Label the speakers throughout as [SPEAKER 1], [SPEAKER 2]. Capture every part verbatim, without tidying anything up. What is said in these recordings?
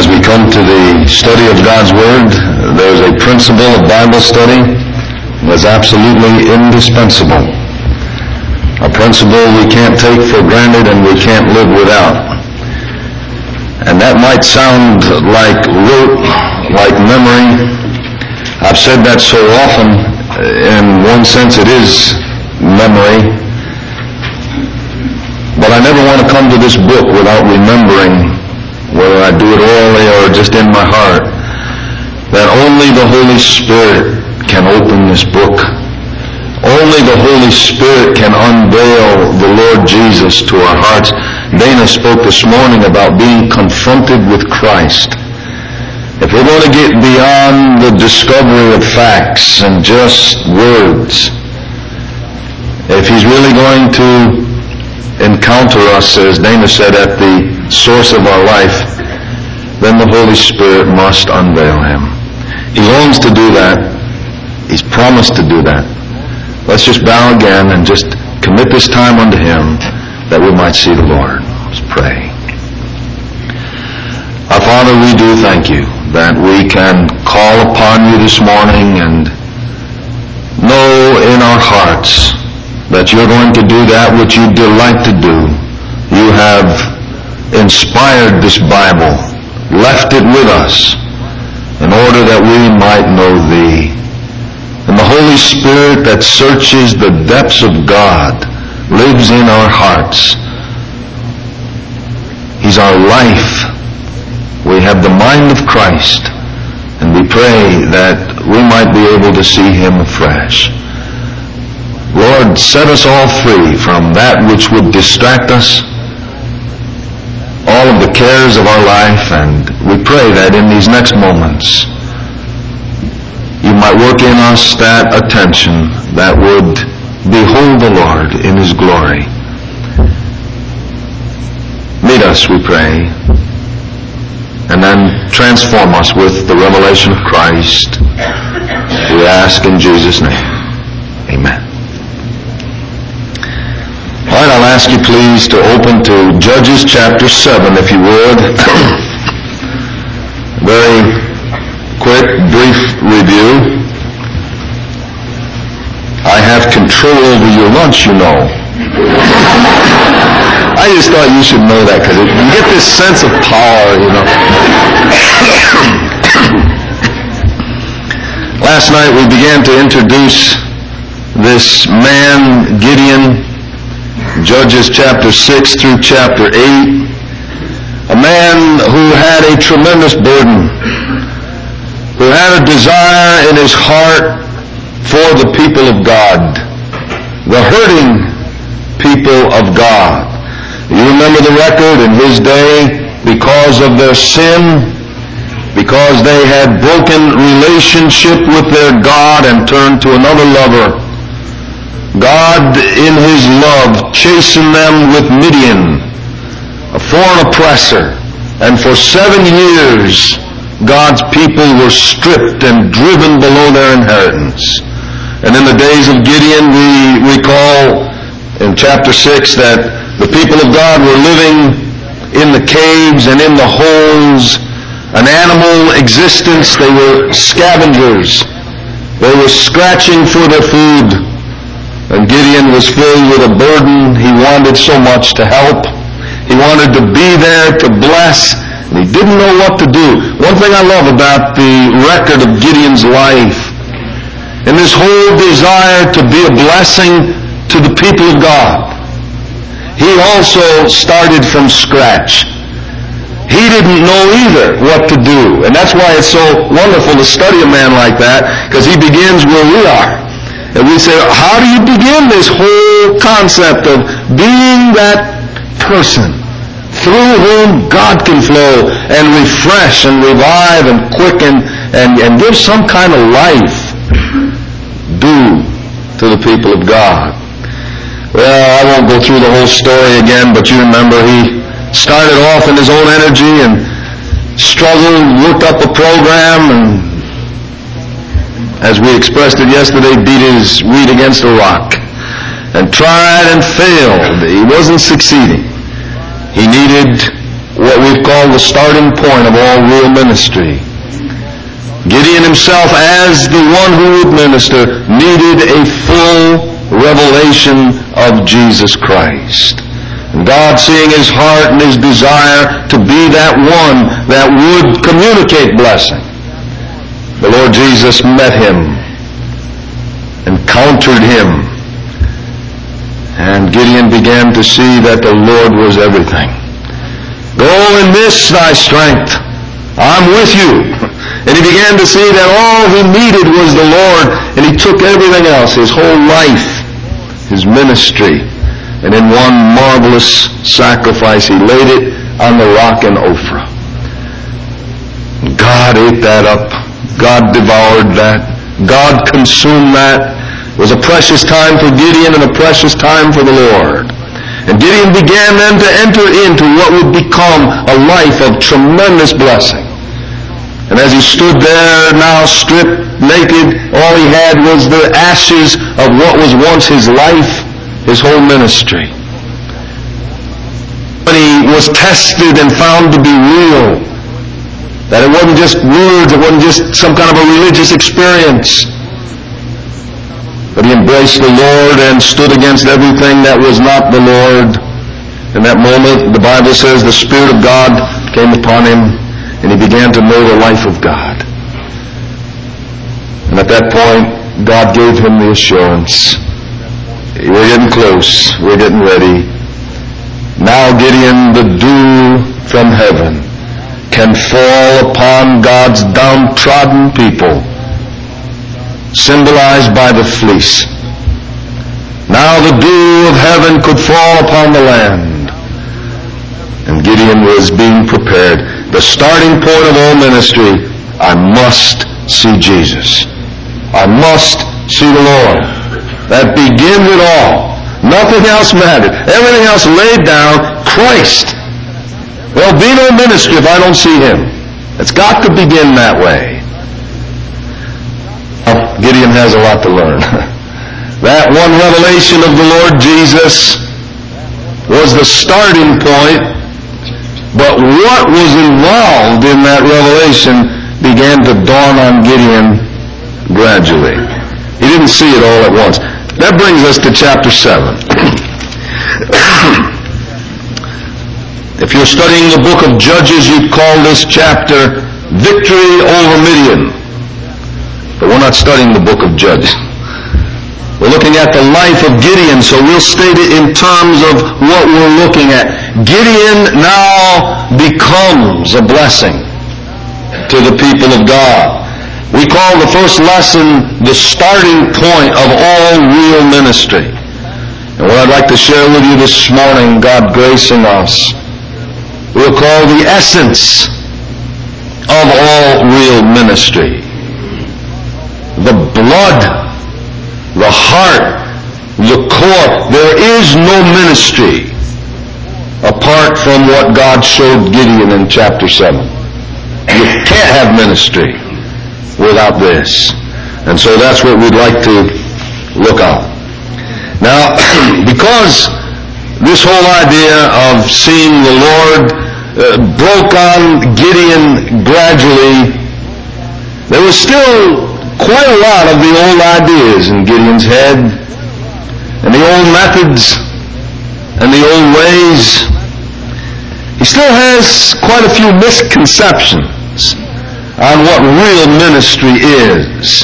[SPEAKER 1] As we come to the study of God's Word, there's a principle of Bible study that's absolutely indispensable. A principle we can't take for granted and we can't live without. And that might sound like rote, like memory. I've said that so often. In one sense it is memory. But I never want to come to this book without remembering, whether I do it orally or just in my heart, that only the Holy Spirit can open this book. Only the Holy Spirit can unveil the Lord Jesus to our hearts. Dana spoke this morning about being confronted with Christ. If we're going to get beyond the discovery of facts and just words, if He's really going to encounter us, as Dana said, at the source of our life, then the Holy Spirit must unveil Him. He longs to do that. He's promised to do that. Let's just bow again and just commit this time unto Him that we might see the Lord. Let's pray. Our Father, we do thank You that we can call upon You this morning and know in our hearts that You're going to do that which You delight to do. You have inspired this Bible, left it with us, in order that we might know Thee. And the Holy Spirit that searches the depths of God lives in our hearts. He's our life. We have the mind of Christ, and we pray that we might be able to see Him afresh. Lord, set us all free from that which would distract us, all of the cares of our life, and we pray that in these next moments You might work in us that attention that would behold the Lord in His glory. Meet us, we pray, and then transform us with the revelation of Christ. We ask in Jesus' name. Amen. All right, I'll ask you please to open to Judges chapter seven, if you would. Very quick, brief review. I have control over your lunch, you know. I just thought you should know that, because you get this sense of power, you know. Last night we began to introduce this man, Gideon, Judges chapter six through chapter eight, a man who had a tremendous burden, who had a desire in his heart for the people of God, the hurting people of God. You remember the record in his day, because of their sin, because they had broken relationship with their God and turned to another lover, God, in His love, chastened them with Midian, a foreign oppressor, and for seven years God's people were stripped and driven below their inheritance. And in the days of Gideon, we recall in chapter six that the people of God were living in the caves and in the holes, an animal existence. They were scavengers. They were scratching for their food. And Gideon was filled with a burden. He wanted so much to help. He wanted to be there to bless. And he didn't know what to do. One thing I love about the record of Gideon's life, and this whole desire to be a blessing to the people of God, he also started from scratch. He didn't know either what to do. And that's why it's so wonderful to study a man like that, because he begins where we are. And we say, how do you begin this whole concept of being that person through whom God can flow and refresh and revive and quicken and, and give some kind of life due to the people of God? Well, I won't go through the whole story again, but you remember he started off in his own energy and struggled, worked up a program, and as we expressed it yesterday, beat his wheat against a rock and tried and failed. He wasn't succeeding. He needed what we've called the starting point of all real ministry. Gideon himself, as the one who would minister, needed a full revelation of Jesus Christ. And God, seeing his heart and his desire to be that one that would communicate blessing, the Lord Jesus met him, encountered him, and Gideon began to see that the Lord was everything. Go in this thy strength. I'm with you. And he began to see that all he needed was the Lord, and he took everything else, his whole life, his ministry, and in one marvelous sacrifice he laid it on the rock in Ophrah. God ate that up. God devoured that. God consumed that. It was a precious time for Gideon and a precious time for the Lord. And Gideon began then to enter into what would become a life of tremendous blessing. And as he stood there, now stripped naked, all he had was the ashes of what was once his life, his whole ministry. When he was tested and found to be real, that it wasn't just words, it wasn't just some kind of a religious experience, but he embraced the Lord and stood against everything that was not the Lord. In that moment, the Bible says the Spirit of God came upon him, and he began to know the life of God. And at that point, God gave him the assurance. We're getting close. We're getting ready. Now, Gideon, the dew from heaven can fall upon God's downtrodden people, symbolized by the fleece. Now the dew of heaven could fall upon the land. And Gideon was being prepared. The starting point of all ministry, I must see Jesus. I must see the Lord. That begins it all. Nothing else mattered. Everything else laid down. Christ. There'll be no ministry if I don't see him. It's got to begin that way. Well, Gideon has a lot to learn. That one revelation of the Lord Jesus was the starting point. But what was involved in that revelation began to dawn on Gideon gradually. He didn't see it all at once. That brings us to chapter seven. If you're studying the book of Judges, you'd call this chapter Victory over Midian. But we're not studying the book of Judges. We're looking at the life of Gideon, so we'll state it in terms of what we're looking at. Gideon now becomes a blessing to the people of God. We call the first lesson the starting point of all real ministry. And what I'd like to share with you this morning, God gracing us, we'll call the essence of all real ministry. The blood, the heart, the core. There is no ministry apart from what God showed Gideon in chapter seven. You can't have ministry without this. And so that's what we'd like to look at. Now, because this whole idea of seeing the Lord uh, broke on Gideon gradually, there was still quite a lot of the old ideas in Gideon's head, and the old methods, and the old ways. He still has quite a few misconceptions on what real ministry is.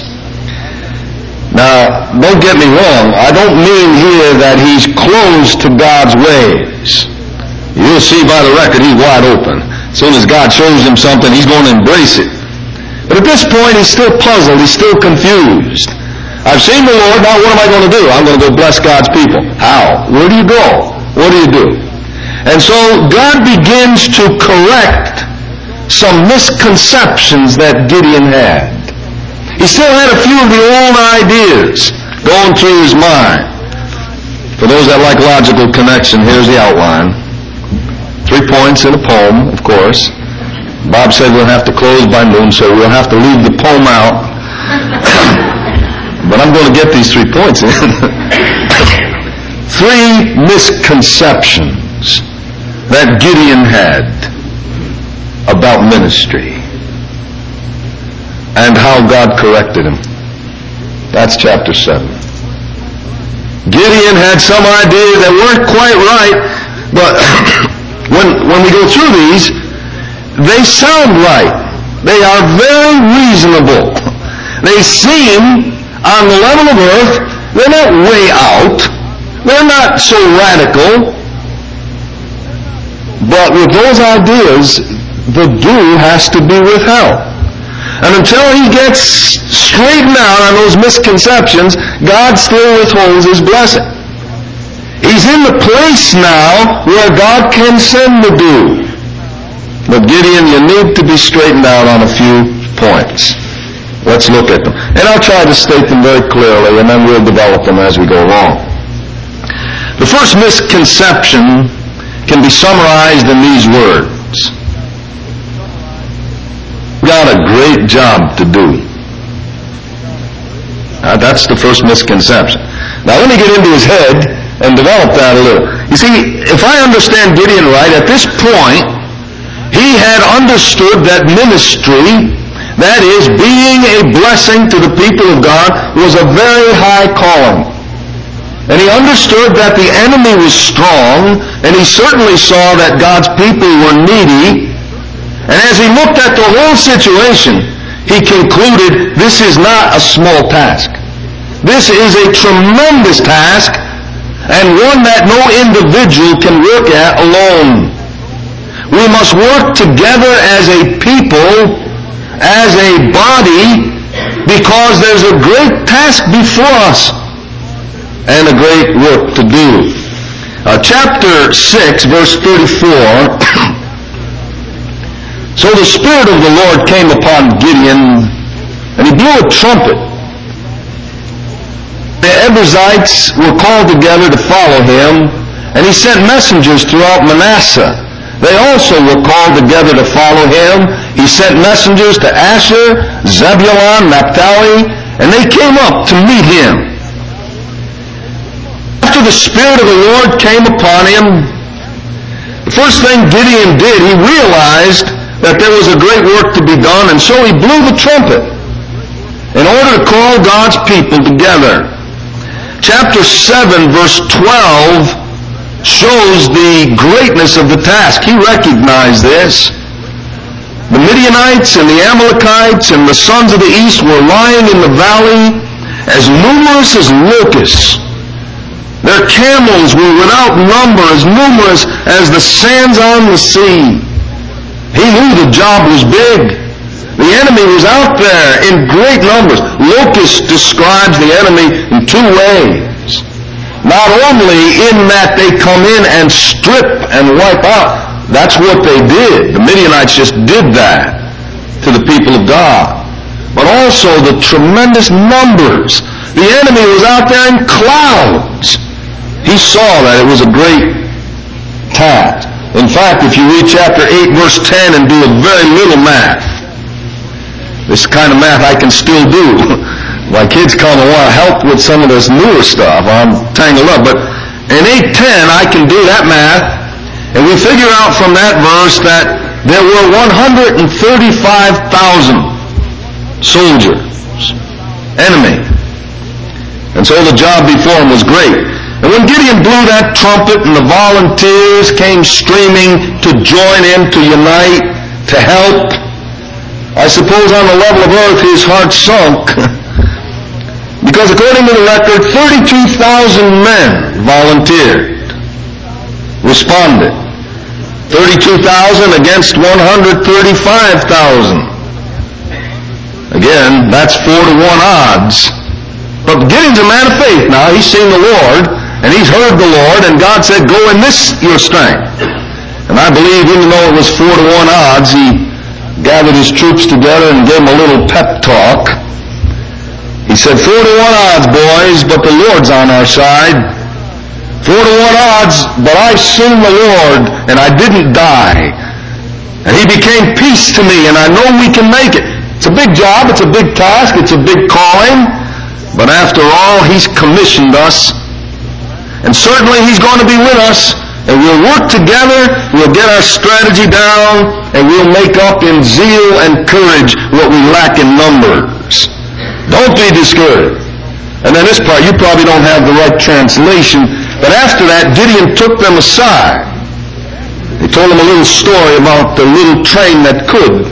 [SPEAKER 1] Now, don't get me wrong, I don't mean here that he's closed to God's ways. You'll see by the record he's wide open. As soon as God shows him something, he's going to embrace it. But at this point, he's still puzzled. He's still confused. I've seen the Lord. Now what am I going to do? I'm going to go bless God's people. How? Where do you go? What do you do? And so God begins to correct some misconceptions that Gideon had. He still had a few of the old ideas going through his mind. For those that like logical connection, here's the outline. Three points in a poem, of course. Bob said we'll have to close by noon, so we'll have to leave the poem out. But I'm going to get these three points in. Three misconceptions that Gideon had. about ministry and how God corrected him. That's chapter seven. Gideon had some ideas that weren't quite right, but when, when we go through these, they sound right. They are very reasonable. They seem, on the level of earth, they're not way out. They're not so radical. But with those ideas, the do has to be withheld. And until he gets straightened out on those misconceptions, God still withholds his blessing. He's in the place now where God can send the dew. But Gideon, you need to be straightened out on a few points. Let's look at them. And I'll try to state them very clearly, and then we'll develop them as we go along. The first misconception can be summarized in these words. Got a great job to do. Now, that's the first misconception. Now let me get into his head and develop that a little. You see, if I understand Gideon right, at this point, he had understood that ministry, that is, being a blessing to the people of God, was a very high calling. And he understood that the enemy was strong, and he certainly saw that God's people were needy. And as he looked at the whole situation, he concluded this is not a small task. This is a tremendous task, and one that no individual can work at alone. We must work together as a people, as a body, because there's a great task before us and a great work to do. Uh, chapter six, verse thirty-four. So the Spirit of the Lord came upon Gideon, and he blew a trumpet. The Ebuzites were called together to follow him, and he sent messengers throughout Manasseh. They also were called together to follow him. He sent messengers to Asher, Zebulun, Naphtali, and they came up to meet him. After the Spirit of the Lord came upon him, the first thing Gideon did, he realized that there was a great work to be done, and so he blew the trumpet in order to call God's people together. Chapter seven, verse twelve, shows the greatness of the task. He recognized this. The Midianites and the Amalekites and the sons of the east were lying in the valley as numerous as locusts. Their camels were without number, as numerous as the sands on the sea. He knew the job was big. The enemy was out there in great numbers. Locust describes the enemy in two ways. Not only in that they come in and strip and wipe out. That's what they did. The Midianites just did that to the people of God. But also the tremendous numbers. The enemy was out there in clouds. He saw that it was a great task. In fact, if you read chapter eight, verse ten, and do a very little math, this kind of math I can still do. My kids come and want to help with some of this newer stuff. I'm tangled up. But in eight ten, I can do that math, and we figure out from that verse that there were one hundred thirty-five thousand soldiers, enemy. And so the job before him was great. And when Gideon blew that trumpet and the volunteers came streaming to join him, to unite, to help, I suppose on the level of earth his heart sunk. Because according to the record, thirty-two thousand men volunteered, responded. thirty-two thousand against one hundred thirty-five thousand. Again, that's four to one odds. But Gideon's a man of faith now. He's seen the Lord. And he's heard the Lord, and God said, go in this your strength. And I believe even though it was four to one odds, he gathered his troops together and gave them a little pep talk. He said, four to one odds, boys, but the Lord's on our side. Four to one odds, but I've seen the Lord, and I didn't die. And he became peace to me, and I know we can make it. It's a big job, it's a big task, it's a big calling, but after all, he's commissioned us. And certainly he's going to be with us, and we'll work together, we'll get our strategy down, and we'll make up in zeal and courage what we lack in numbers. Don't be discouraged. And then this part, you probably don't have the right translation, but after that, Gideon took them aside. He told them a little story about the little train that could.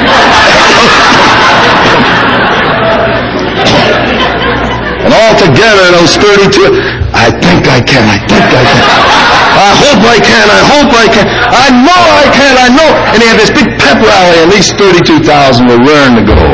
[SPEAKER 1] And all together, those thirty-two, I think I can, I think I can. I hope I can, I hope I can. I know I can, I know. And he had this big pep rally, and these thirty-two thousand were raring to go.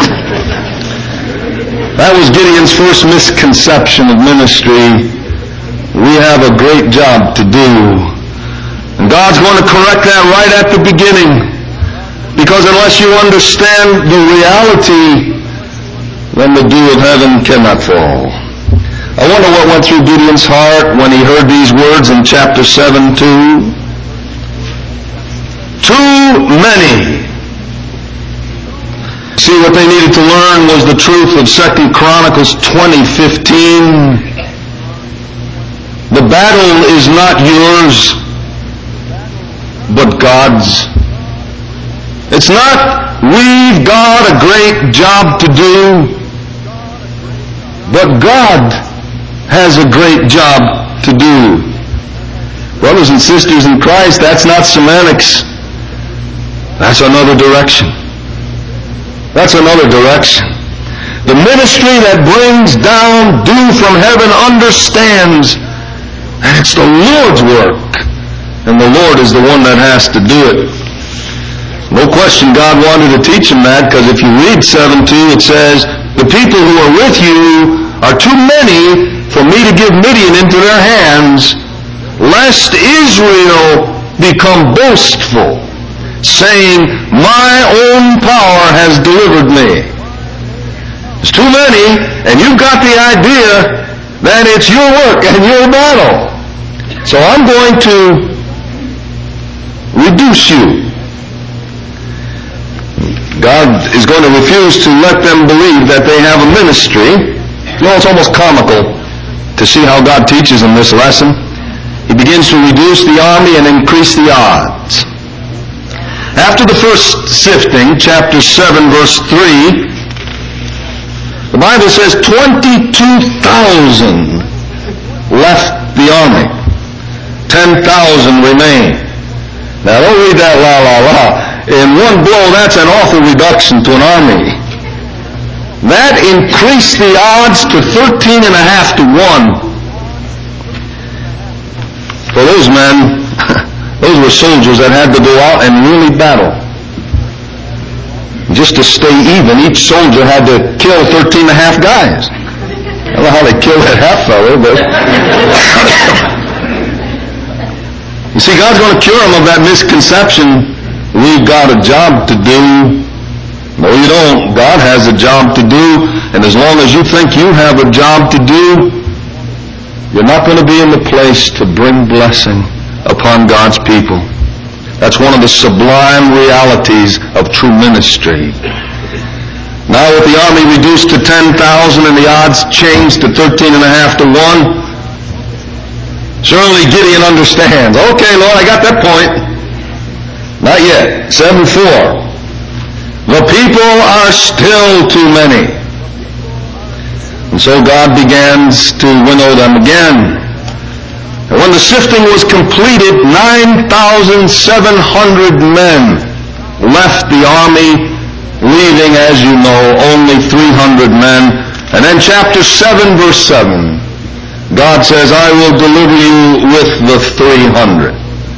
[SPEAKER 1] That was Gideon's first misconception of ministry. We have a great job to do. And God's going to correct that right at the beginning. Because unless you understand the reality, then the dew of heaven cannot fall. I wonder what went through Gideon's heart when he heard these words in chapter seven, too. Too many. See, what they needed to learn was the truth of Second Chronicles twenty fifteen. The battle is not yours, but God's. It's not, we've got a great job to do, but God has a great job to do. Brothers and sisters in Christ, that's not semantics. That's another direction. That's another direction. The ministry that brings down dew from heaven understands that it's the Lord's work, and the Lord is the one that has to do it. No question God wanted to teach him that, because if you read seven two, it says, the people who are with you are too many for me to give Midian into their hands, lest Israel become boastful, saying, my own power has delivered me. There's too many, and you've got the idea that it's your work and your battle. So I'm going to reduce you. God is going to refuse to let them believe that they have a ministry. You know, it's almost comical to see how God teaches in this lesson. He begins to reduce the army and increase the odds. After the first sifting, chapter seven, verse three, the Bible says twenty-two thousand left the army. ten thousand remained. Now don't read that la la la. In one blow, that's an awful reduction to an army. That increased the odds to thirteen and a half to one. For those men, those were soldiers that had to go out and really battle. Just to stay even, each soldier had to kill thirteen and a half guys. I don't know how they killed that half fellow, but... You see, God's going to cure them of that misconception. We've got a job to do. No, you don't. God has a job to do, and as long as you think you have a job to do, you're not going to be in the place to bring blessing upon God's people. That's one of the sublime realities of true ministry. Now with the army reduced to ten thousand and the odds changed to thirteen and a half to one, surely Gideon understands. Okay, Lord, I got that point. Not yet. seven four. The people are still too many. And so God begins to winnow them again. And when the sifting was completed, nine thousand seven hundred men left the army, leaving, as you know, only three hundred men. And then chapter seven, verse seven, God says, I will deliver you with the three hundred.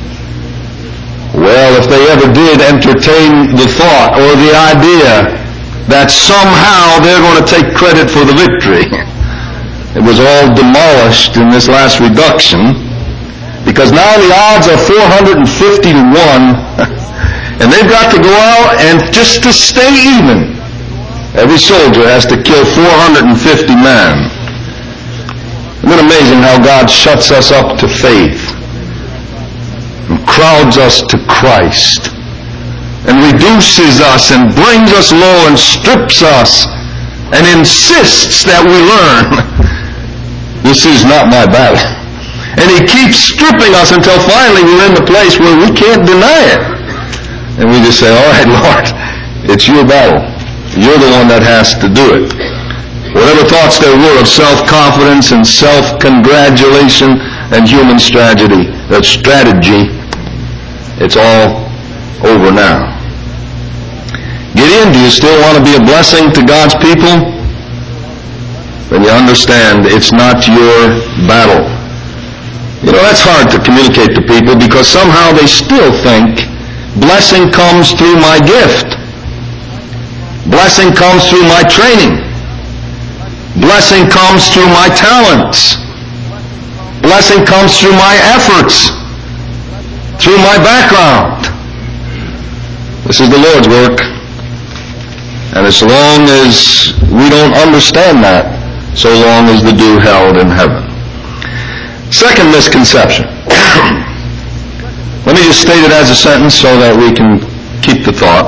[SPEAKER 1] Well, if they ever did entertain the thought or the idea that somehow they're going to take credit for the victory, it was all demolished in this last reduction, because now the odds are four hundred fifty to one, and they've got to go out and just to stay even, every soldier has to kill four hundred fifty men. Isn't it amazing how God shuts us up to faith and crowds us to Christ and reduces us and brings us low and strips us and insists that we learn, this is not my battle. And he keeps stripping us until finally we're in the place where we can't deny it. And we just say, all right, Lord, it's your battle. You're the one that has to do it. Whatever thoughts there were of self-confidence and self-congratulation and human strategy, that strategy, it's all over now. Gideon, do you still want to be a blessing to God's people? Then you understand it's not your battle. You know, that's hard to communicate to people because somehow they still think blessing comes through my gift. Blessing comes through my training. Blessing comes through my talents. Blessing comes through my efforts, through my background. This is the Lord's work. And as long as we don't understand that, so long is the dew held in heaven. Second misconception. Let me just state it as a sentence so that we can keep the thought.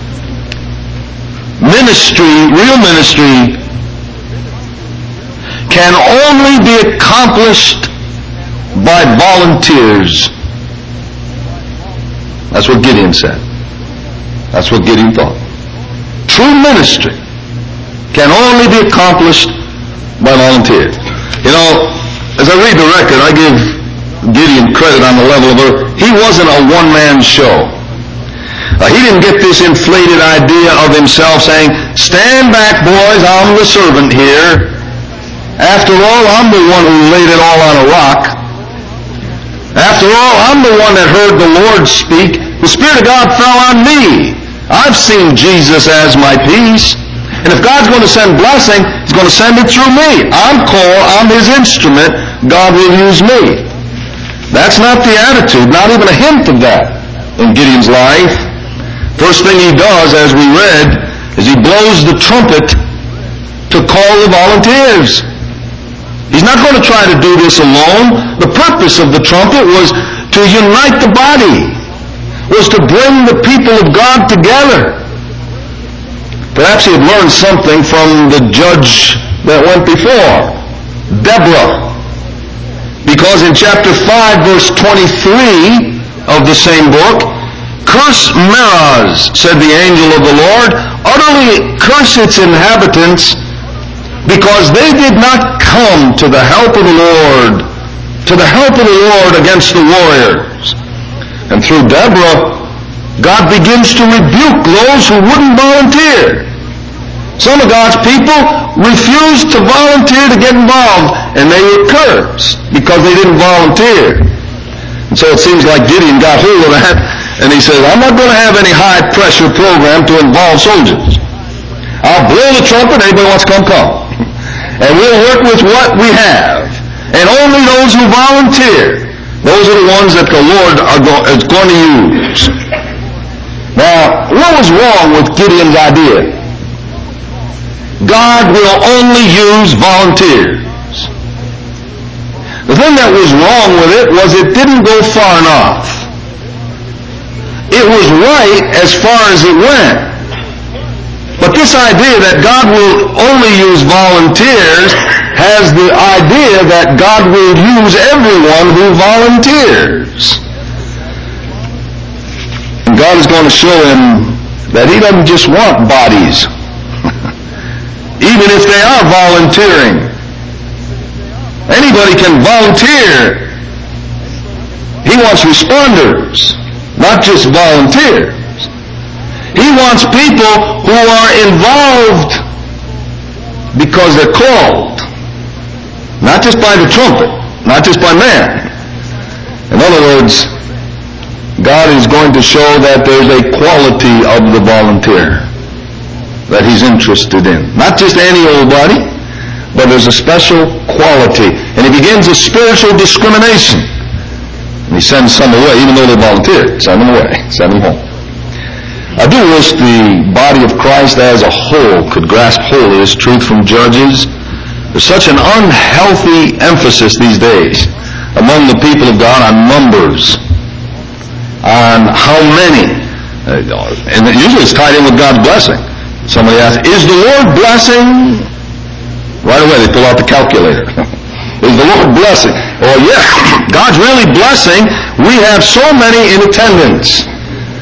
[SPEAKER 1] Ministry, real ministry, can only be accomplished by volunteers. That's what Gideon said. That's what Gideon thought. True ministry can only be accomplished by volunteers. You know, as I read the record, I give Gideon credit on the level of her. He wasn't a one-man show. Uh, he didn't get this inflated idea of himself saying, stand back, boys, I'm the servant here. After all, I'm the one who laid it all on a rock. After all, I'm the one that heard the Lord speak. The Spirit of God fell on me. I've seen Jesus as my peace. And if God's going to send blessing, He's going to send it through me. I'm called, I'm His instrument. God will use me. That's not the attitude, not even a hint of that in Gideon's life. First thing he does, as we read, is he blows the trumpet to call the volunteers. He's not going to try to do this alone. The purpose of the trumpet was to unite the body, was to bring the people of God together. Perhaps he had learned something from the judge that went before, Deborah. Because in chapter five, verse twenty-three of the same book, curse Meroz, said the angel of the Lord, utterly curse its inhabitants, because they did not come to the help of the Lord, to the help of the Lord against the warriors. And through Deborah, God begins to rebuke those who wouldn't volunteer. Some of God's people refused to volunteer to get involved, and they were cursed because they didn't volunteer. And so it seems like Gideon got hold of that, and he says, I'm not going to have any high-pressure program to involve soldiers. I'll blow the trumpet, anybody wants to come, come. And we'll work with what we have. And only those who volunteer, those are the ones that the Lord are go- is going to use. Now, what was wrong with Gideon's idea? God will only use volunteers. The thing that was wrong with it was it didn't go far enough. It was right as far as it went. But this idea that God will only use volunteers has the idea that God will use everyone who volunteers. And God is going to show him that He doesn't just want bodies, even if they are volunteering. Anybody can volunteer. He wants responders, not just volunteers. He wants people who are involved because they're called, not just by the trumpet, not just by man. In other words, God is going to show that there's a quality of the volunteer that He's interested in. Not just any old body, but there's a special quality. And He begins a spiritual discrimination. And He sends some away, even though they volunteered. Send them away. Send them home. I do wish the body of Christ as a whole could grasp hold of this truth from Judges. There's such an unhealthy emphasis these days among the people of God on numbers, on how many. And usually it's tied in with God's blessing. Somebody asks, is the Lord blessing? Right away they pull out the calculator. Is the Lord blessing? Oh yeah, God's really blessing. We have so many in attendance.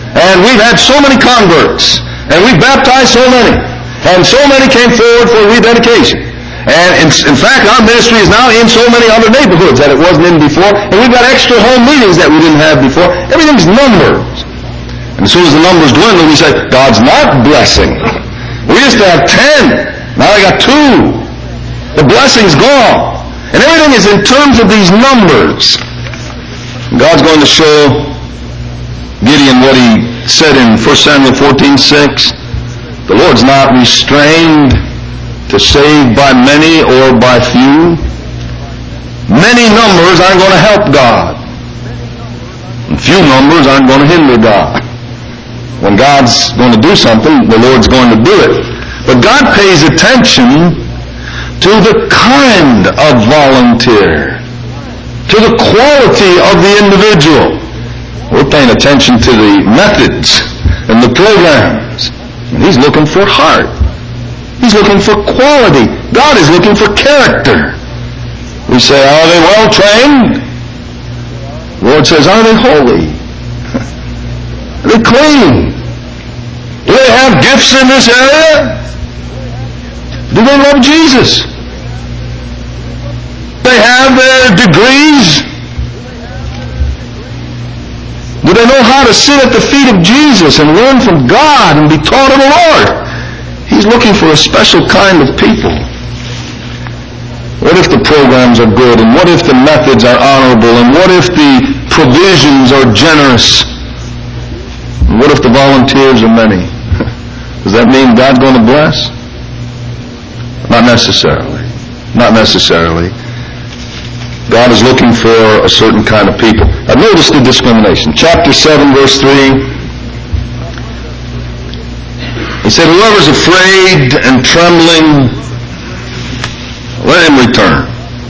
[SPEAKER 1] And we've had so many converts. And we've baptized so many. And so many came forward for rededication. And in, in fact, our ministry is now in so many other neighborhoods that it wasn't in before. And we've got extra home meetings that we didn't have before. Everything's numbers. And as soon as the numbers dwindle, we say, God's not blessing. We used to have ten. Now I got two. The blessing's gone. And everything is in terms of these numbers. God's going to show Gideon what he said in First Samuel fourteen six. The Lord's not restrained to save by many or by few. Many numbers aren't going to help God. And few numbers aren't going to hinder God. When God's going to do something, the Lord's going to do it. But God pays attention to the kind of volunteer, to the quality of the individual. We're paying attention to the methods and the programs. And He's looking for heart. He's looking for quality. God is looking for character. We say, are they well trained? The Lord says, are they holy? Are they clean? Do they have gifts in this area? Do they love Jesus? Do they have their degrees? Do they know how to sit at the feet of Jesus and learn from God and be taught of the Lord? He's looking for a special kind of people. What if the programs are good? And what if the methods are honorable? And what if the provisions are generous? And what if the volunteers are many? Does that mean God's going to bless? Not necessarily. Not necessarily. God is looking for a certain kind of people. Now notice the discrimination. Chapter seven, verse three. He said, whoever's afraid and trembling, let him return.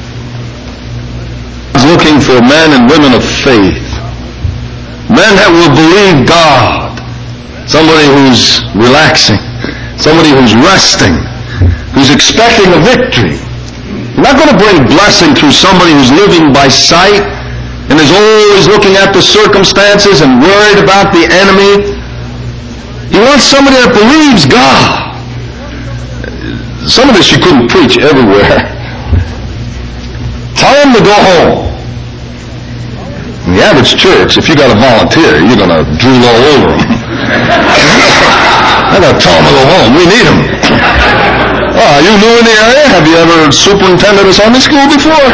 [SPEAKER 1] He's looking for men and women of faith. Men that will believe God. Somebody who's relaxing. Somebody who's resting. Who's expecting a victory. You're not going to bring blessing through somebody who's living by sight and is always looking at the circumstances and worried about the enemy. He wants somebody that believes God. Some of this you couldn't preach everywhere. Tell them to go home. In the average church, if you got a volunteer, you're going to drool all over them. I got to tell them to go home. We need them. Oh, are you new in the area? Have you ever superintended a Sunday school before?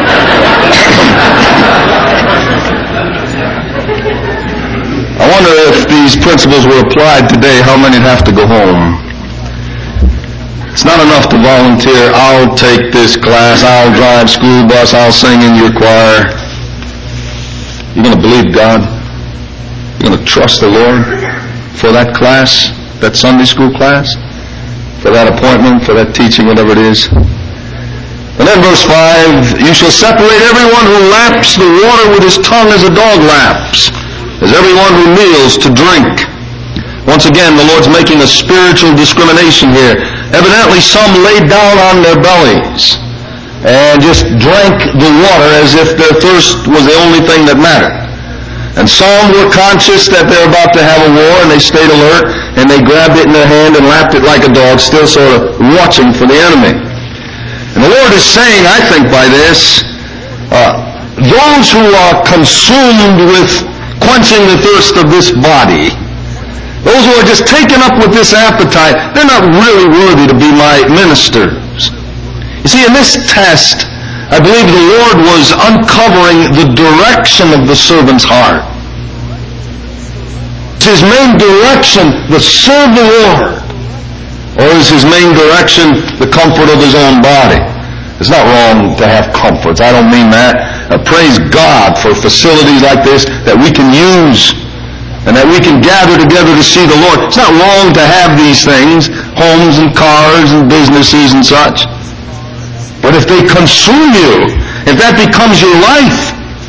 [SPEAKER 1] I wonder if these principles were applied today, how many would have to go home? It's not enough to volunteer. I'll take this class. I'll drive school bus. I'll sing in your choir. You're going to believe God? You're going to trust the Lord for that class, that Sunday school class? For that appointment, for that teaching, whatever it is. And then verse five, you shall separate everyone who laps the water with his tongue as a dog laps, as everyone who kneels to drink. Once again, the Lord's making a spiritual discrimination here. Evidently, some laid down on their bellies and just drank the water as if their thirst was the only thing that mattered. And some were conscious that they're about to have a war, and they stayed alert, and they grabbed it in their hand and lapped it like a dog, still sort of watching for the enemy. And the Lord is saying, I think by this, uh, those who are consumed with quenching the thirst of this body, those who are just taken up with this appetite, they're not really worthy to be my ministers. You see, in this test, I believe the Lord was uncovering the direction of the servant's heart. Is his main direction the serve the Lord? Or is his main direction the comfort of his own body? It's not wrong to have comforts. I don't mean that. Uh, praise God for facilities like this that we can use and that we can gather together to see the Lord. It's not wrong to have these things, homes and cars and businesses and such. But if they consume you, if that becomes your life,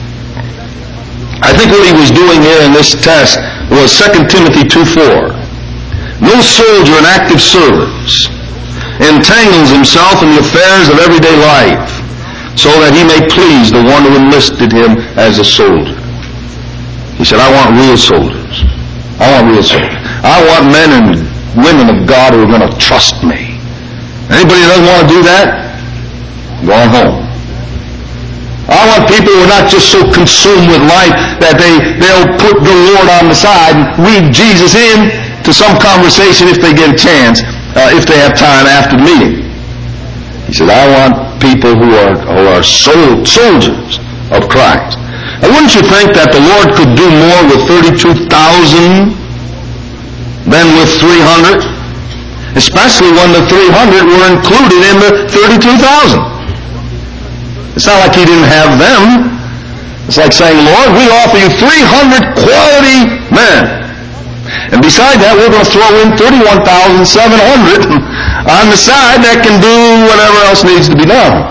[SPEAKER 1] I think what he was doing here in this test was Second Timothy two four. No soldier in active service entangles himself in the affairs of everyday life so that he may please the one who enlisted him as a soldier. He said, I want real soldiers. I want real soldiers. I want men and women of God who are going to trust me. Anybody that doesn't want to do that, go on home. I want people who are not just so consumed with life that they, they'll put the Lord on the side and read Jesus in to some conversation if they get a chance, uh, if they have time after the meeting. He said, I want people who are, who are soul, soldiers of Christ. Now, wouldn't you think that the Lord could do more with thirty-two thousand than with three hundred? Especially when the three hundred were included in the thirty-two thousand. It's not like he didn't have them. It's like saying, Lord, we offer you three hundred quality men. And beside that, we're going to throw in thirty-one thousand seven hundred on the side that can do whatever else needs to be done.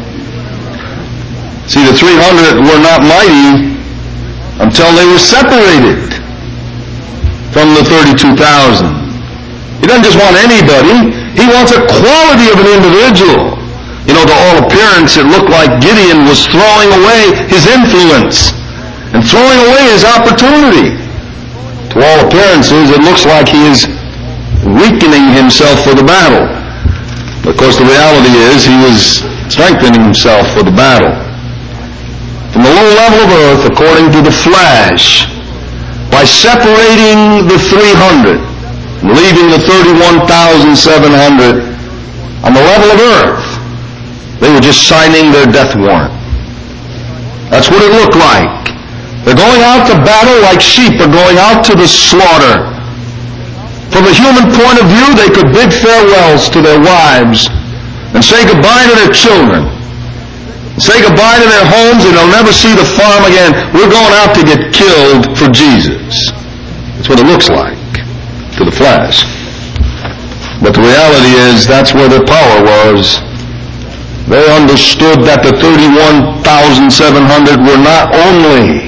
[SPEAKER 1] See, the three hundred were not mighty until they were separated from the thirty-two thousand. He doesn't just want anybody. He wants a quality of an individual. You know, to all appearance, it looked like Gideon was throwing away his influence and throwing away his opportunity. To all appearances, it looks like he is weakening himself for the battle. Of course, the reality is he was strengthening himself for the battle. From the low level of earth, according to the flesh, by separating the three hundred, and leaving the thirty-one thousand seven hundred on the level of earth, they were just signing their death warrant. That's what it looked like. They're going out to battle like sheep are going out to the slaughter. From a human point of view, they could bid farewells to their wives and say goodbye to their children. Say goodbye to their homes, and they'll never see the farm again. We're going out to get killed for Jesus. That's what it looks like to the flesh. But the reality is, that's where their power was. They understood that the thirty-one thousand seven hundred were not only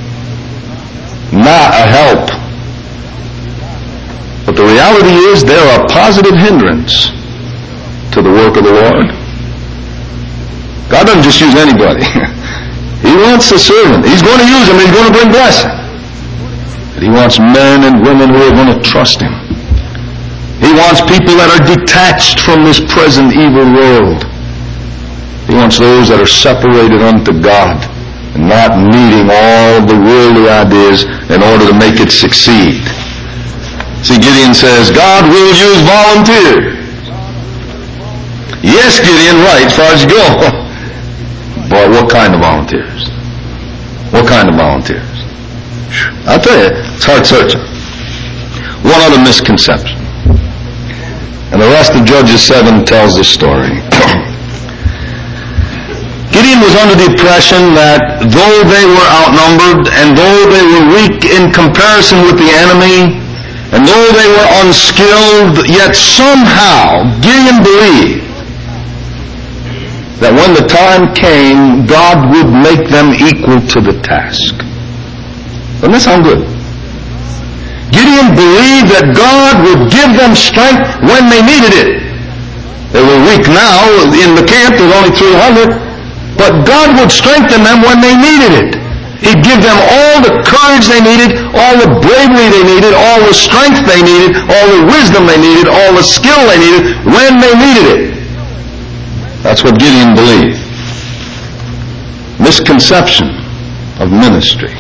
[SPEAKER 1] not a help, but the reality is they're a positive hindrance to the work of the Lord. God doesn't just use anybody. He wants a servant. He's going to use him. He's going to bring blessing. But he wants men and women who are going to trust him. He wants people that are detached from this present evil world. He wants those that are separated unto God and not needing all the worldly ideas in order to make it succeed. See, Gideon says, God will use volunteers. Yes, Gideon, right, as far as you go. Boy, what kind of volunteers? What kind of volunteers? I'll tell you, it's heart searching. One other misconception. And the rest of Judges seven tells the story. Gideon was under the impression that though they were outnumbered and though they were weak in comparison with the enemy and though they were unskilled, yet somehow Gideon believed that when the time came, God would make them equal to the task. Doesn't that sound good? Gideon believed that God would give them strength when they needed it. They were weak now. In the camp, there's only three hundred. But God would strengthen them when they needed it. He'd give them all the courage they needed, all the bravery they needed, all the strength they needed, all the wisdom they needed, all the skill they needed when they needed it. That's what Gideon believed. Misconception of ministry.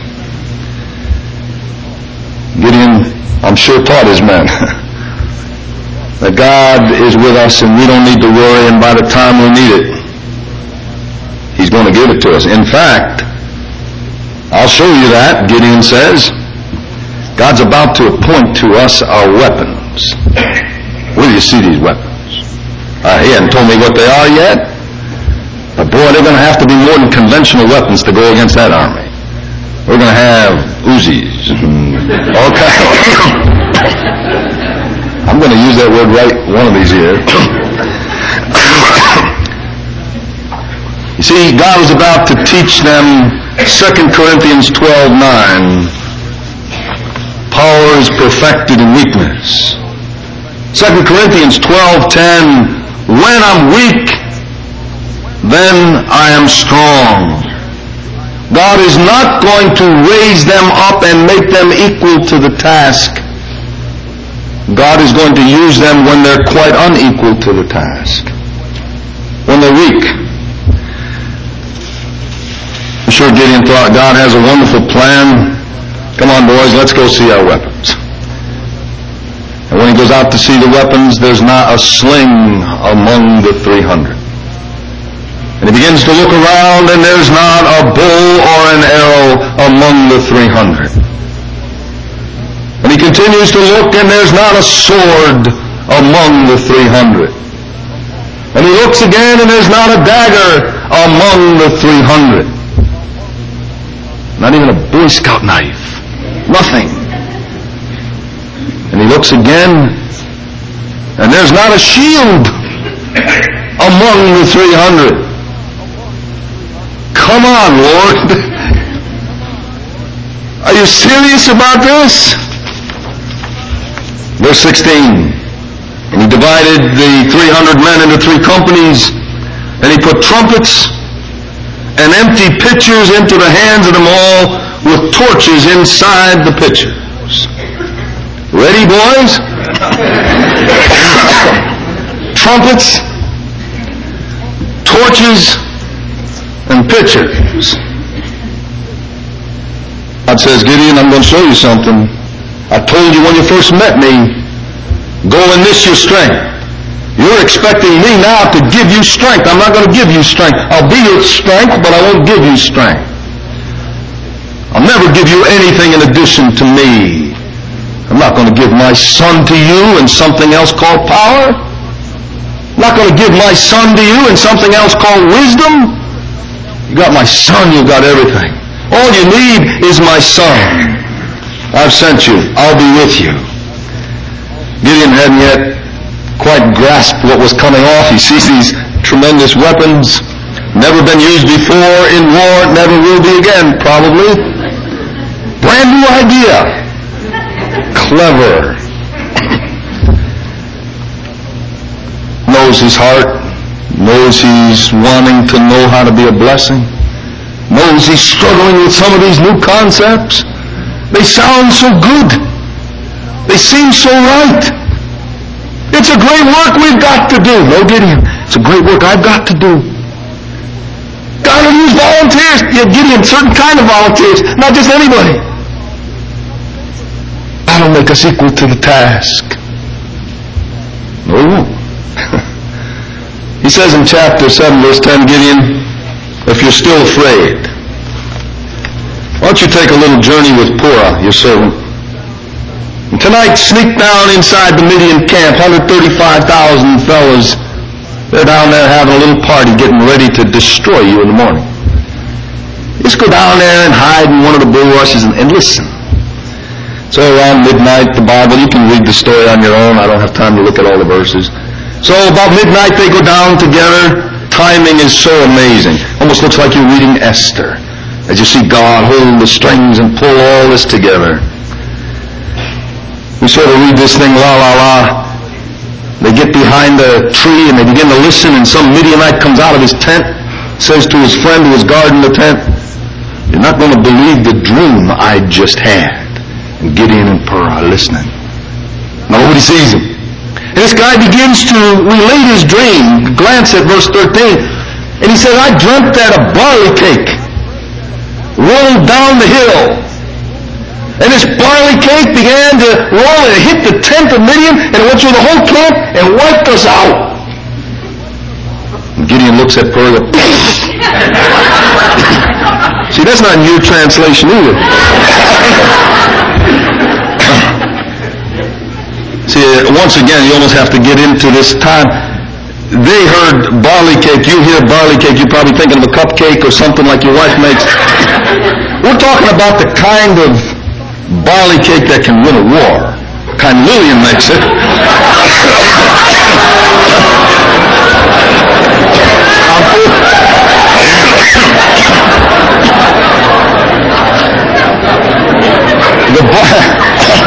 [SPEAKER 1] Gideon, I'm sure, taught his men that God is with us and we don't need to worry, and by the time we need it, He's going to give it to us. In fact, I'll show you that, Gideon says. God's about to appoint to us our weapons. Where do you see these weapons? Uh, he hasn't told me what they are yet. But boy, they're going to have to be more than conventional weapons to go against that army. We're going to have Uzis. All kind of I'm going to use that word right one of these years. You see, God was about to teach them Second Corinthians twelve nine. Power is perfected in weakness. Second Corinthians twelve ten. When I'm weak, then I am strong. God is not going to raise them up and make them equal to the task. God is going to use them when they're quite unequal to the task, when they're weak. I'm sure Gideon thought, God has a wonderful plan. Come on, boys, let's go see our weapons. And when he goes out to see the weapons, there's not a sling among the three hundred. And he begins to look around, and there's not a bow or an arrow among the three hundred. And he continues to look, and there's not a sword among the three hundred. And he looks again, and there's not a dagger among the three hundred. Not even a Boy Scout knife. Nothing. And he looks again, and there's not a shield among the three hundred. Come on, Lord. Are you serious about this? Verse sixteen. And he divided the three hundred men into three companies, and he put trumpets and empty pitchers into the hands of them all, with torches inside the pitchers. Ready, boys? Trumpets, torches, and pitchers. God says, Gideon, I'm going to show you something. I told you when you first met me, go enlist your strength. You're expecting me now to give you strength. I'm not going to give you strength. I'll be your strength, but I won't give you strength. I'll never give you anything in addition to me. I'm not going to give my son to you and something else called power. I'm not going to give my son to you and something else called wisdom. You got my son, you got everything. All you need is my son. I've sent you. I'll be with you. Gideon hadn't yet quite grasped what was coming off. He sees these tremendous weapons, never been used before in war, never will be again, probably. Brand new idea. Clever. Knows his heart, knows he's wanting to know how to be a blessing, knows he's struggling with some of these new concepts. They sound so good. They seem so right. It's a great work we've got to do. No, Gideon, it's a great work I've got to do. God will use volunteers. Yeah, Gideon, certain kind of volunteers, not just anybody. God will make us equal to the task. No, he won't. He says in chapter seven, verse ten, Gideon, if you're still afraid, why don't you take a little journey with Purah, your servant? And tonight, sneak down inside the Midian camp, one hundred thirty-five thousand fellows. They're down there having a little party, getting ready to destroy you in the morning. Just go down there and hide in one of the bulrushes and, and listen. So around midnight, the Bible, you can read the story on your own. I don't have time to look at all the verses. So about midnight, they go down together. Timing is so amazing. Almost looks like you're reading Esther, as you see God hold the strings and pull all this together. We sort of read this thing, la, la, la. They get behind a tree and they begin to listen, and some Midianite comes out of his tent, says to his friend who was guarding the tent, you're not going to believe the dream I just had. And Gideon and Purah are listening. Nobody sees him. And this guy begins to relate his dream. Glance at verse thirteen. And he said, I dreamt that a barley cake rolled down the hill. And this barley cake began to roll, and it hit the tent of Midian, and it went through the whole camp and wiped us out. And Gideon looks at Purah. See, that's not in your translation either. See, once again, you almost have to get into this time. They heard barley cake. You hear barley cake, you're probably thinking of a cupcake or something like your wife makes. We're talking about the kind of barley cake that can win a war. The kind Lillian makes it. the bar-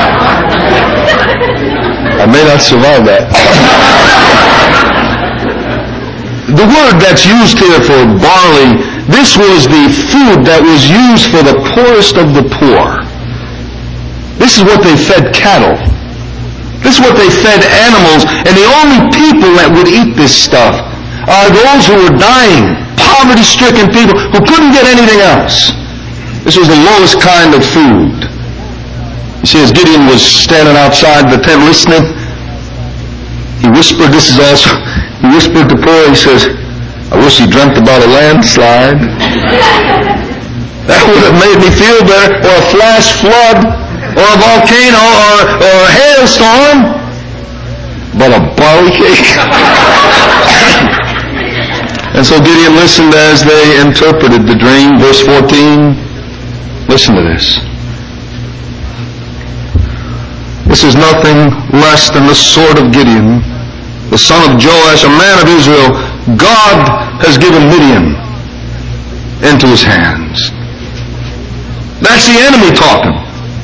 [SPEAKER 1] I may not survive that. The word that's used here for barley This was the food that was used for the poorest of the poor. This is what they fed cattle. This is what they fed animals. And the only people that would eat this stuff are those who were dying, poverty-stricken people who couldn't get anything else. This was the lowest kind of food. You see, as Gideon was standing outside the tent listening, he whispered, this is also, he whispered to Paul, he says, I wish he dreamt about a landslide. That would have made me feel better, or a flash flood, or a volcano, or, or a hailstorm. But a barley cake? And so Gideon listened as they interpreted the dream. Verse fourteen, listen to this. This is nothing less than the sword of Gideon, the son of Joash, a man of Israel. God has given Midian into his hands. That's the enemy talking.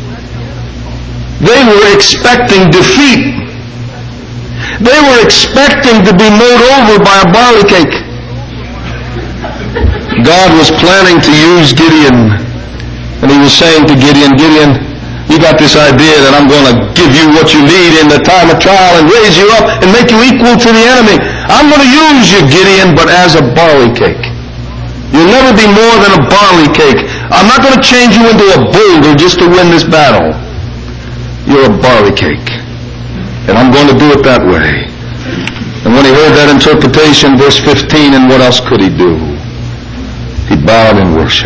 [SPEAKER 1] They were expecting defeat. They were expecting to be mowed over by a barley cake. God was planning to use Gideon, and he was saying to Gideon, Gideon, you got this idea that I'm going to give you what you need in the time of trial and raise you up and make you equal to the enemy. I'm going to use you, Gideon, but as a barley cake. You'll never be more than a barley cake. I'm not going to change you into a boulder just to win this battle. You're a barley cake. And I'm going to do it that way. And when he heard that interpretation, verse fifteen, and what else could he do? He bowed in worship.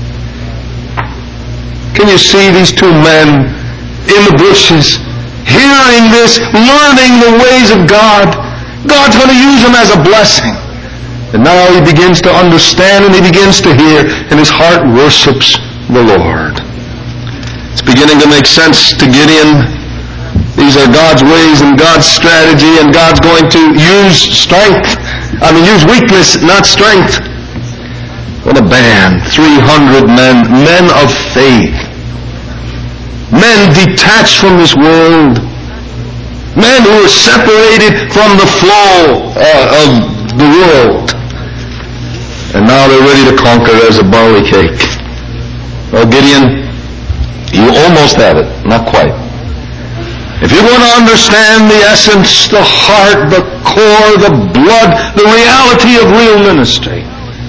[SPEAKER 1] Can you see these two men in the bushes, hearing this, learning the ways of God? God's going to use them as a blessing. And now he begins to understand and he begins to hear, and his heart worships the Lord. It's beginning to make sense to Gideon. These are God's ways and God's strategy, and God's going to use strength. I mean, use weakness, not strength. What a band. three hundred men, men of faith. Men detached from this world. Men who were separated from the flow uh, of the world. And now they're ready to conquer as a barley cake. Well, Gideon, you almost have it. Not quite. If you're going to understand the essence, the heart, the core, the blood, the reality of real ministry,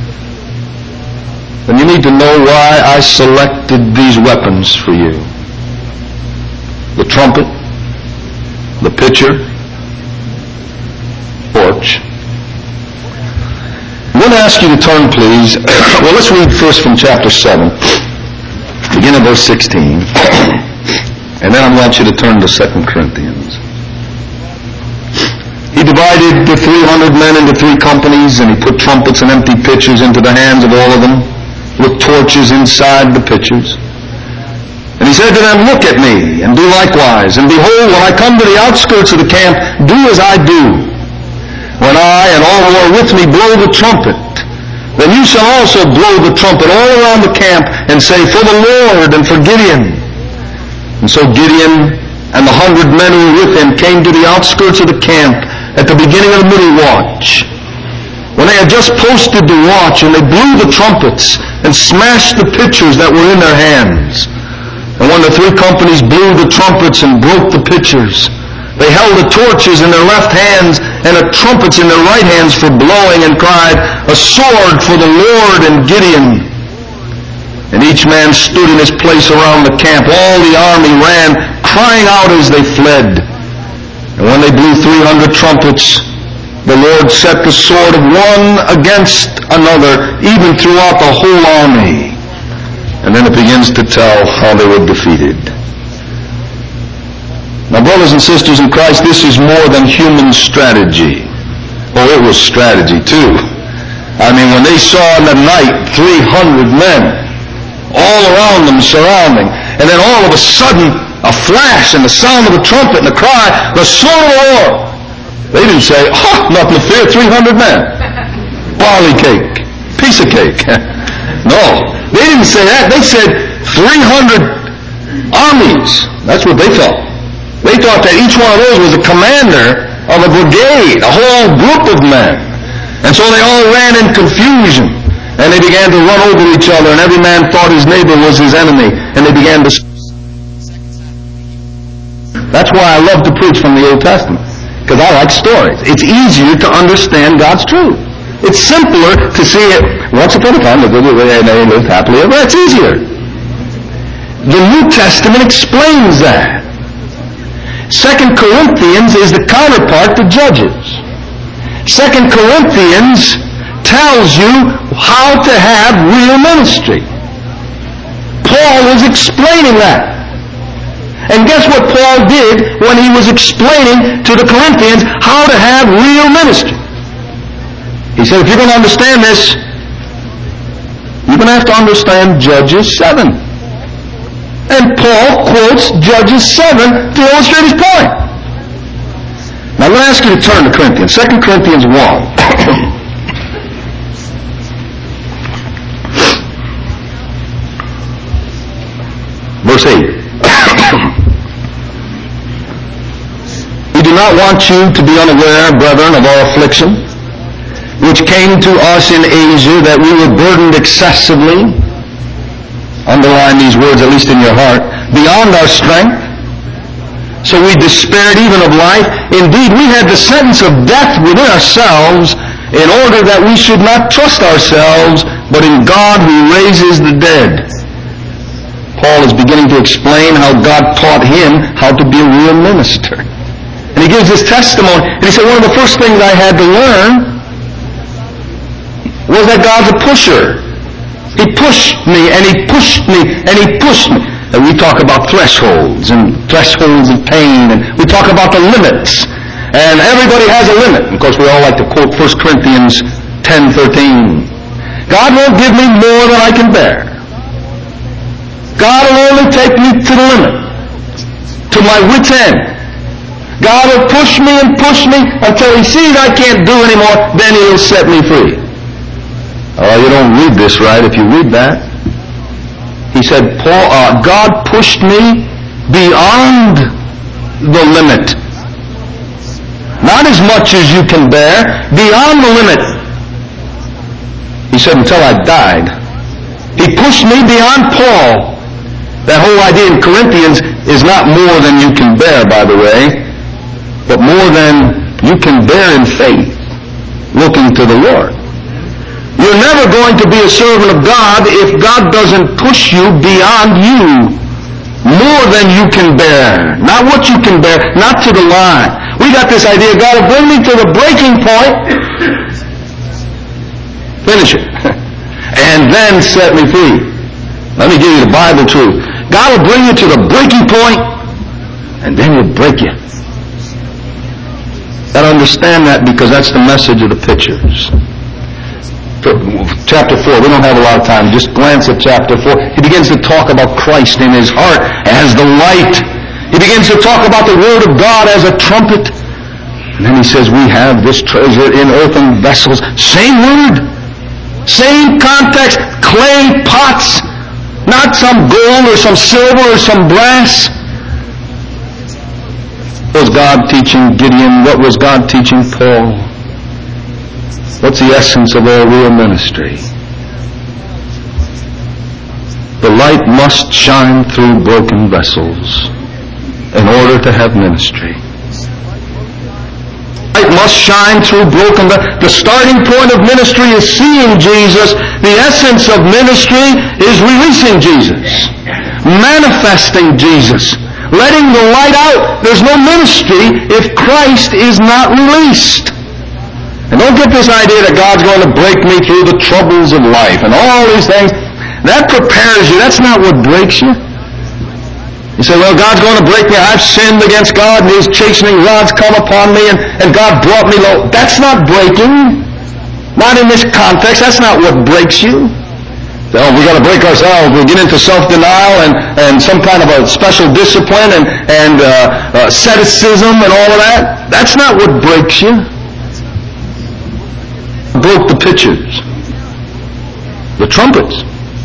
[SPEAKER 1] then you need to know why I selected these weapons for you. The trumpet, the pitcher, torch. I'm going to ask you to turn, please. Well, let's read first from chapter seven. Begin at verse sixteen. And then I want you to turn to Second Corinthians. He divided the three hundred men into three companies, and he put trumpets and empty pitchers into the hands of all of them, with torches inside the pitchers. And he said to them, look at me, and do likewise. And behold, when I come to the outskirts of the camp, do as I do. When I and all who are with me blow the trumpet, then you shall also blow the trumpet all around the camp, and say, for the Lord and for Gideon. And so Gideon and the hundred men who were with him came to the outskirts of the camp at the beginning of the middle watch, when they had just posted the watch, and they blew the trumpets and smashed the pitchers that were in their hands. And when the three companies blew the trumpets and broke the pitchers, they held the torches in their left hands and the trumpets in their right hands for blowing, and cried, a sword for the Lord and Gideon. And each man stood in his place around the camp. All the army ran, crying out as they fled. And when they blew three hundred trumpets, the Lord set the sword of one against another, even throughout the whole army. And then it begins to tell how they were defeated. Now, brothers and sisters in Christ, this is more than human strategy. Oh, it was strategy too. I mean, when they saw in the night three hundred men all around them surrounding, and then all of a sudden a flash and the sound of a trumpet and a cry, the sword of the Lord. They didn't say, oh, nothing to fear, three hundred men. Barley cake, piece of cake. No, they didn't say that. They said three hundred armies. That's what they thought. They thought that each one of those was a commander of a brigade, a whole group of men. And so they all ran in confusion. And they began to run over each other, and every man thought his neighbor was his enemy. And they began to... That's why I love to preach from the Old Testament, because I like stories. It's easier to understand God's truth. It's simpler to see it. Once upon a time, they lived happily ever. It's easier. The New Testament explains that. Second Corinthians is the counterpart to Judges. Second Corinthians tells you how to have real ministry. Paul was explaining that. And guess what Paul did when he was explaining to the Corinthians how to have real ministry? He said, if you're going to understand this, you're going to have to understand Judges seven. And Paul quotes Judges seven to illustrate his point. Now I'm going to ask you to turn to Corinthians, Second Corinthians one. Verse eight. We do not want you to be unaware, brethren, of our affliction, which came to us in Asia, that we were burdened excessively. Underline these words, at least in your heart. Beyond our strength. So we despaired even of life. Indeed, we had the sentence of death within ourselves, in order that we should not trust ourselves, but in God who raises the dead. Paul is beginning to explain how God taught him how to be a real minister. And he gives his testimony. And he said, one of the first things I had to learn was that God's a pusher. He pushed me, and he pushed me, and he pushed me. And we talk about thresholds, and thresholds of pain, and we talk about the limits. And everybody has a limit. Of course, we all like to quote First Corinthians ten thirteen. God won't give me more than I can bear. God will only take me to the limit, to my wit's end. God will push me and push me until he sees I can't do anymore, then he'll set me free. Oh, you don't read this right if you read that. He said, Paul, uh, God pushed me beyond the limit. Not as much as you can bear, beyond the limit. He said, until I died. He pushed me beyond Paul. That whole idea in Corinthians is not more than you can bear, by the way, but more than you can bear in faith, looking to the Lord. You're never going to be a servant of God if God doesn't push you beyond you, more than you can bear. Not what you can bear, not to the line. We got this idea, God will bring me to the breaking point, finish it, and then set me free. Let me give you the Bible truth. God will bring you to the breaking point, and then he'll break you. Got to understand that, because that's the message of the pictures. Chapter four, we don't have a lot of time. Just glance at chapter four. He begins to talk about Christ in his heart as the light. He begins to talk about the Word of God as a trumpet. And then he says, we have this treasure in earthen vessels. Same word. Same context. Clay pots. Not some gold or some silver or some brass. What was God teaching Gideon? What was God teaching Paul? What's the essence of our real ministry? The light must shine through broken vessels in order to have ministry. Light must shine through broken vessels. The starting point of ministry is seeing Jesus. The essence of ministry is releasing Jesus, manifesting Jesus, letting the light out. There's no ministry if Christ is not released. And don't get this idea that God's going to break me through the troubles of life and all these things. That prepares you. That's not what breaks you. You say, well, God's going to break me. I've sinned against God, and His chastening rods come upon me, and, and God brought me low. That's not breaking. Not in this context. That's not what breaks you. Oh, we got to break ourselves. We get into self-denial and, and some kind of a special discipline and, and uh, uh, asceticism and all of that. That's not what breaks you. Broke the pitchers, the trumpets.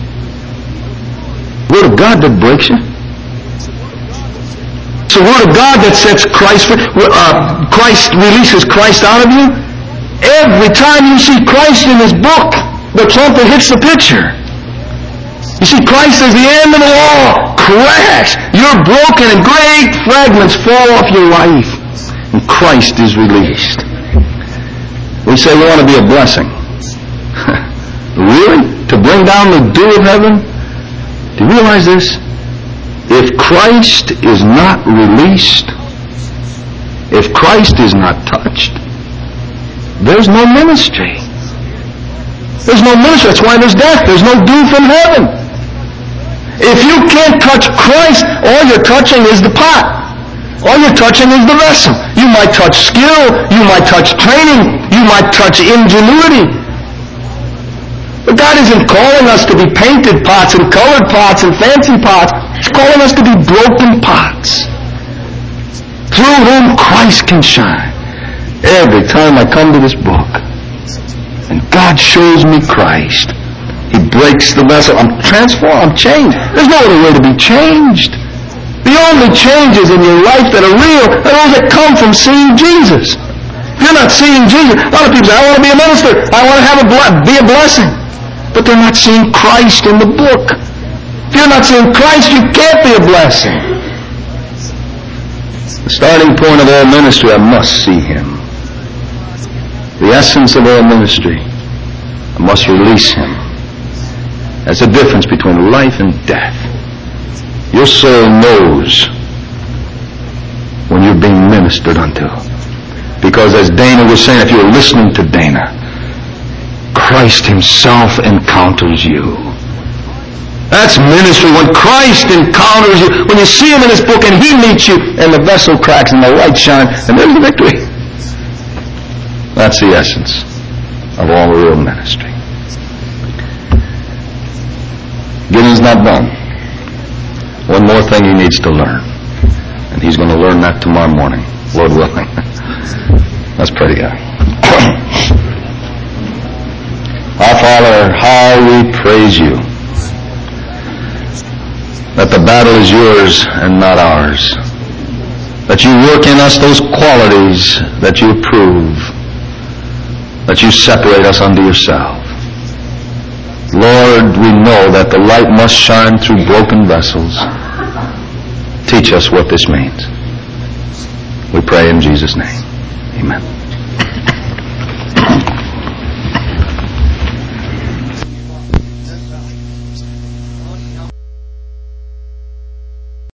[SPEAKER 1] Word of God that breaks you. It's the Word of God that sets Christ free. Uh, Christ releases Christ out of you. Every time you see Christ in His book, the trumpet hits the picture. You see, Christ is the end of the law. Crash! You're broken and great fragments fall off your life. And Christ is released. We say we want to be a blessing. Really? To bring down the dew of heaven? Do you realize this? If Christ is not released, if Christ is not touched, there's no ministry. There's no ministry. That's why there's death. There's no dew from heaven. If you can't touch Christ, all you're touching is the pot. All you're touching is the vessel. You might touch skill. You might touch training. You might touch ingenuity. But God isn't calling us to be painted pots and colored pots and fancy pots. He's calling us to be broken pots through whom Christ can shine. Every time I come to this book and God shows me Christ, He breaks the vessel. I'm transformed. I'm changed. There's no other way to be changed. The only changes in your life that are real are those that come from seeing Jesus. If you're not seeing Jesus, a lot of people say, I want to be a minister. I want to have a ble- be a blessing. But they're not seeing Christ in the book. If you're not seeing Christ, you can't be a blessing. The starting point of all ministry, I must see Him. The essence of all ministry, I must release Him. There's a difference between life and death. Your soul knows when you're being ministered unto. Because as Dana was saying, if you're listening to Dana, Christ Himself encounters you. That's ministry. When Christ encounters you, when you see Him in His book and He meets you, and the vessel cracks and the light shines, and there's the victory. That's the essence of all real ministry. Gideon's not done. One more thing he needs to learn. And he's going to learn that tomorrow morning, Lord willing. Let's pray together. Our Father, how we praise You that the battle is Yours and not ours. That You work in us those qualities that You approve. That You separate us unto Yourself. Lord, we know that the light must shine through broken vessels. Teach us what this means. We pray in Jesus' name. Amen.